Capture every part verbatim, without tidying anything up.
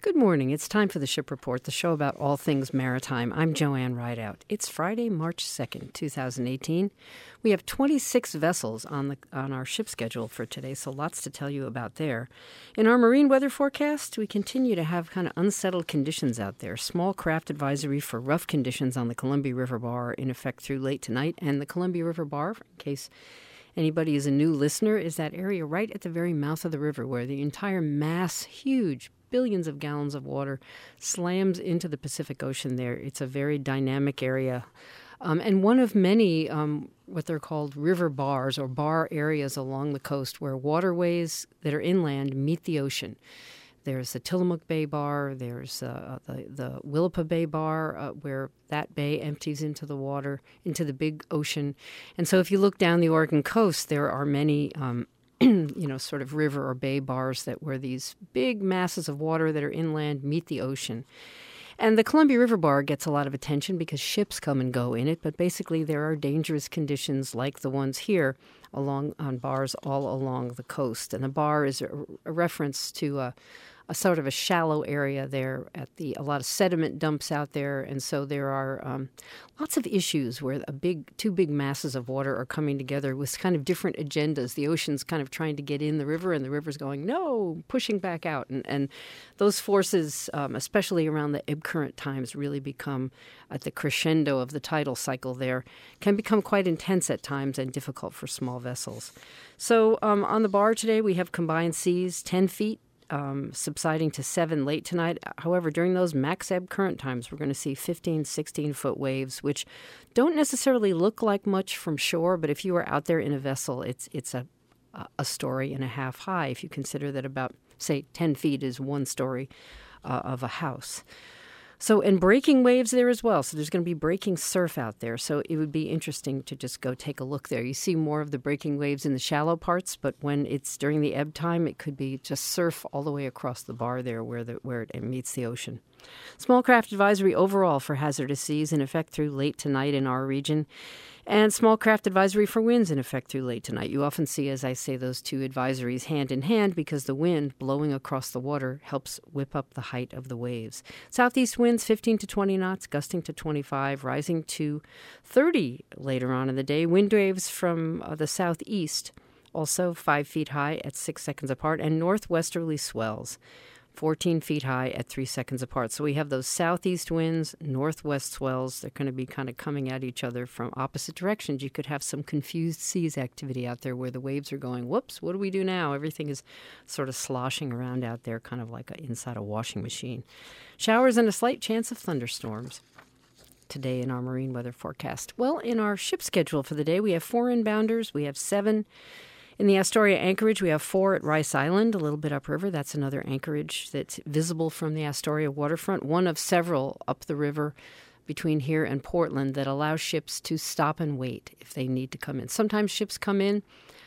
Good morning. It's time for the Ship Report, the show about all things maritime. I'm Joanne Rideout. It's Friday, March second, twenty eighteen. We have twenty-six vessels on the on our ship schedule for today, so lots to tell you about there. In our marine weather forecast, we continue to have kind of unsettled conditions out there. Small craft advisory for rough conditions on the Columbia River Bar in effect through late tonight. And the Columbia River Bar, in case anybody is a new listener, is that area right at the very mouth of the river where the entire mass, huge, billions of gallons of water slams into the Pacific Ocean there. It's a very dynamic area. Um, and one of many, um, what they're called river bars or bar areas along the coast where waterways that are inland meet the ocean. There's the Tillamook Bay Bar, there's uh, the, the Willapa Bay Bar, uh, where that bay empties into the water, into the big ocean. And so if you look down the Oregon coast, there are many um, you know, sort of river or bay bars that where these big masses of water that are inland meet the ocean. And the Columbia River Bar gets a lot of attention because ships come and go in it, but basically there are dangerous conditions like the ones here along on bars all along the coast. And the bar is a, a reference to a, a sort of a shallow area there at the a lot of sediment dumps out there, and so there are um, lots of issues where a big two big masses of water are coming together with kind of different agendas. The ocean's kind of trying to get in the river, and the river's going no, pushing back out, and and those forces, um, especially around the ebb current times, really become at the crescendo of the tidal cycle. There can become quite intense at times and difficult for small vessels. So um, on the bar today, we have combined seas ten feet. Um, subsiding to seven late tonight. However, during those max ebb current times, we're going to see fifteen, sixteen-foot waves, which don't necessarily look like much from shore, but if you are out there in a vessel, it's it's a a story and a half high if you consider that about, say, ten feet is one story uh, of a house. So, and breaking waves there as well. So there's going to be breaking surf out there. So it would be interesting to just go take a look there. You see more of the breaking waves in the shallow parts, but when it's during the ebb time, it could be just surf all the way across the bar there where the where it meets the ocean. Small craft advisory overall for hazardous seas in effect through late tonight in our region. And small craft advisory for winds in effect through late tonight. You often see, as I say, those two advisories hand in hand because the wind blowing across the water helps whip up the height of the waves. Southeast winds fifteen to twenty knots, gusting to twenty-five, rising to thirty later on in the day. Wind waves from uh, the southeast, also five feet high at six seconds apart, and northwesterly swells, fourteen feet high at three seconds apart. So we have those southeast winds, northwest swells. They're going to be kind of coming at each other from opposite directions. You could have some confused seas activity out there where the waves are going, whoops, what do we do now? Everything is sort of sloshing around out there, kind of like a, inside a washing machine. Showers and a slight chance of thunderstorms today in our marine weather forecast. Well, in our ship schedule for the day, we have four inbounders. We have seven in the Astoria anchorage. We have four at Rice Island, a little bit upriver. That's another anchorage that's visible from the Astoria waterfront, one of several up the river between here and Portland that allows ships to stop and wait if they need to come in. Sometimes ships come in.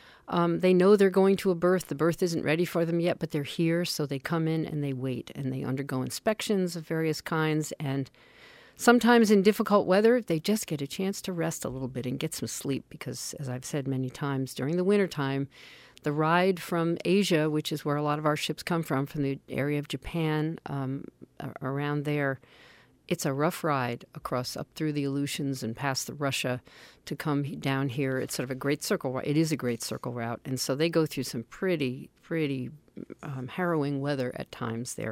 Um, they know they're going to a berth. The berth isn't ready for them yet, but they're here, so they come in and they wait, and they undergo inspections of various kinds, and sometimes in difficult weather, they just get a chance to rest a little bit and get some sleep because, as I've said many times, during the wintertime, the ride from Asia, which is where a lot of our ships come from, from the area of Japan, um, around there, it's a rough ride across up through the Aleutians and past the Russia to come down here. It's sort of a great circle route. It is a great circle route. And so they go through some pretty, pretty um, harrowing weather at times there.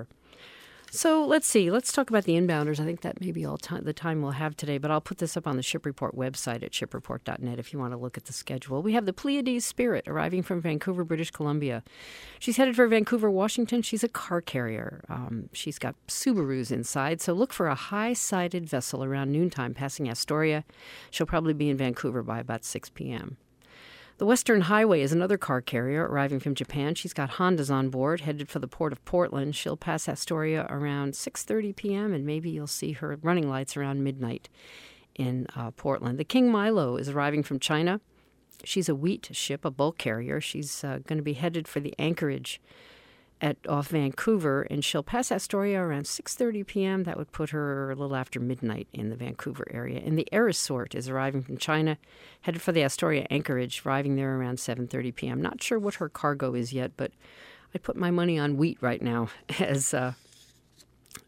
So let's see. Let's talk about the inbounders. I think that may be all time, the time we'll have today, but I'll put this up on the Ship Report website at ship report dot net if you want to look at the schedule. We have the Pleiades Spirit arriving from Vancouver, British Columbia. She's headed for Vancouver, Washington. She's a car carrier. Um, she's got Subarus inside, so look for a high-sided vessel around noontime passing Astoria. She'll probably be in Vancouver by about six p.m. The Western Highway is another car carrier arriving from Japan. She's got Hondas on board, headed for the port of Portland. She'll pass Astoria around six thirty p.m., and maybe you'll see her running lights around midnight in uh, Portland. The King Milo is arriving from China. She's a wheat ship, a bulk carrier. She's uh, going to be headed for the anchorage at off Vancouver, and she'll pass Astoria around six thirty p.m. That would put her a little after midnight in the Vancouver area. And the Erisort is arriving from China, headed for the Astoria anchorage, arriving there around seven thirty p.m. Not sure what her cargo is yet, but I'd put my money on wheat right now as uh,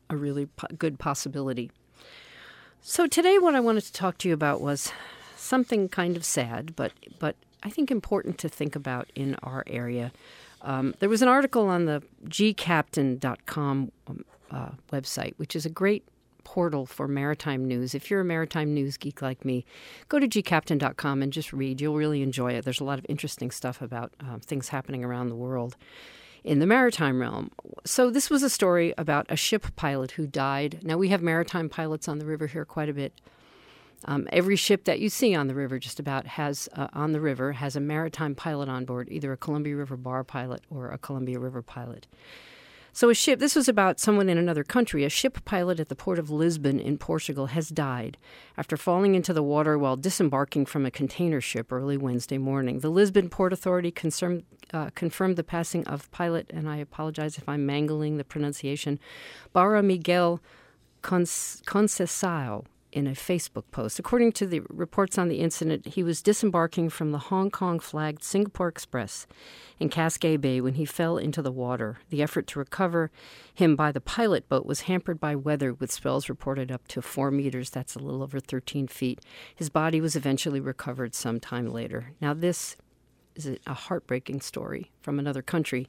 a really po- good possibility. So today what I wanted to talk to you about was something kind of sad, but but I think important to think about in our area. Um, there was an article on the g captain dot com uh, website, which is a great portal for maritime news. If you're a maritime news geek like me, go to g captain dot com and just read. You'll really enjoy it. There's a lot of interesting stuff about uh, things happening around the world in the maritime realm. So this was a story about a ship pilot who died. Now, we have maritime pilots on the river here quite a bit. Um, every ship that you see on the river just about has, uh, on the river, has a maritime pilot on board, either a Columbia River Bar pilot or a Columbia River pilot. So a ship, this was about someone in another country. A ship pilot at the port of Lisbon in Portugal has died after falling into the water while disembarking from a container ship early Wednesday morning. The Lisbon Port Authority confirmed, uh, confirmed the passing of pilot, and I apologize if I'm mangling the pronunciation, Barra Miguel Conceição, in a Facebook post. According to the reports on the incident, he was disembarking from the Hong Kong-flagged Singapore Express in Cascade Bay when he fell into the water. The effort to recover him by the pilot boat was hampered by weather, with swells reported up to four meters. That's a little over thirteen feet. His body was eventually recovered sometime later. Now, this is a heartbreaking story from another country.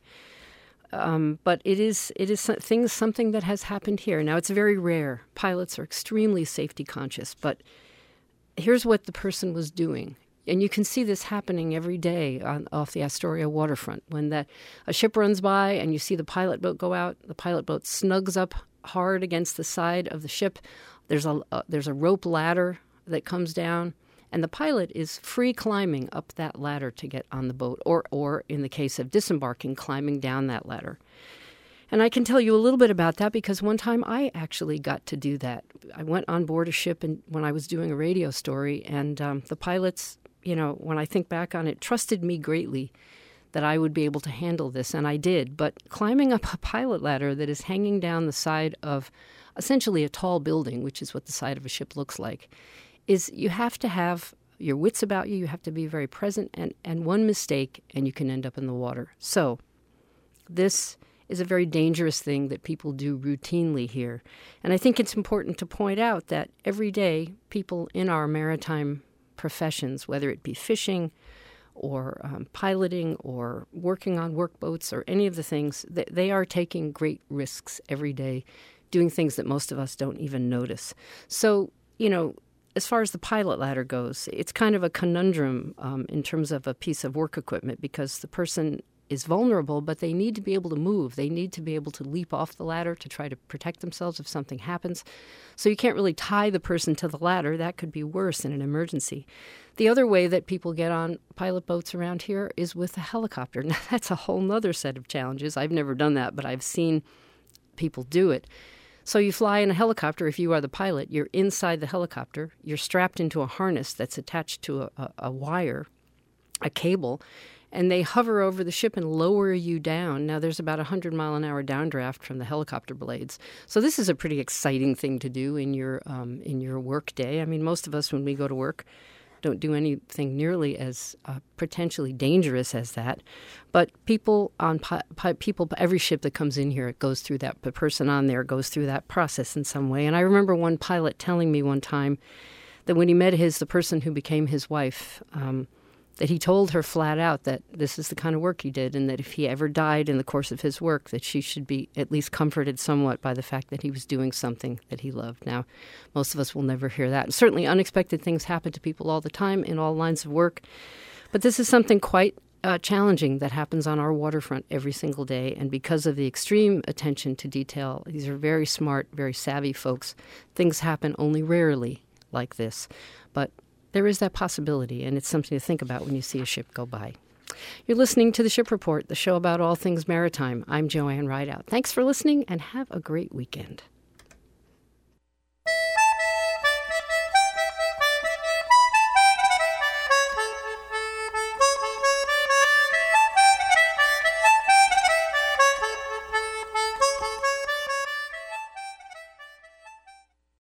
Um, but it is it is things something that has happened here. Now, it's very rare. Pilots are extremely safety conscious, but here's what the person was doing. And you can see this happening every day on, off the Astoria waterfront. When that a ship runs by and you see the pilot boat go out, the pilot boat snugs up hard against the side of the ship. There's a uh, there's a rope ladder that comes down. And the pilot is free climbing up that ladder to get on the boat, or, or in the case of disembarking, climbing down that ladder. And I can tell you a little bit about that because one time I actually got to do that. I went on board a ship and when I was doing a radio story, and um, the pilots, you know, when I think back on it, trusted me greatly that I would be able to handle this, and I did. But climbing up a pilot ladder that is hanging down the side of essentially a tall building, which is what the side of a ship looks like, is you have to have your wits about you. You have to be very present, and, and one mistake, and you can end up in the water. So this is a very dangerous thing that people do routinely here. And I think it's important to point out that every day people in our maritime professions, whether it be fishing or um, piloting or working on workboats or any of the things, they, they are taking great risks every day, doing things that most of us don't even notice. So, you know, as far as the pilot ladder goes, it's kind of a conundrum um, in terms of a piece of work equipment because the person is vulnerable, but they need to be able to move. They need to be able to leap off the ladder to try to protect themselves if something happens. So you can't really tie the person to the ladder. That could be worse in an emergency. The other way that people get on pilot boats around here is with a helicopter. Now, that's a whole nother set of challenges. I've never done that, but I've seen people do it. So you fly in a helicopter. If you are the pilot, you're inside the helicopter. You're strapped into a harness that's attached to a, a, a wire, a cable, and they hover over the ship and lower you down. Now, there's about a one hundred mile an hour downdraft from the helicopter blades. So this is a pretty exciting thing to do in your um, in your work day. I mean, most of us, when we go to work, don't do anything nearly as uh, potentially dangerous as that. But people on pi- pi- people, every ship that comes in here, it goes through that. The person on there goes through that process in some way. And I remember one pilot telling me one time that when he met his the person who became his wife, um, that he told her flat out that this is the kind of work he did, and that if he ever died in the course of his work, that she should be at least comforted somewhat by the fact that he was doing something that he loved. Now, most of us will never hear that. And certainly unexpected things happen to people all the time in all lines of work. But this is something quite uh, challenging that happens on our waterfront every single day. And because of the extreme attention to detail, these are very smart, very savvy folks. Things happen only rarely like this. But there is that possibility, and it's something to think about when you see a ship go by. You're listening to The Ship Report, the show about all things maritime. I'm Joanne Rideout. Thanks for listening, and have a great weekend.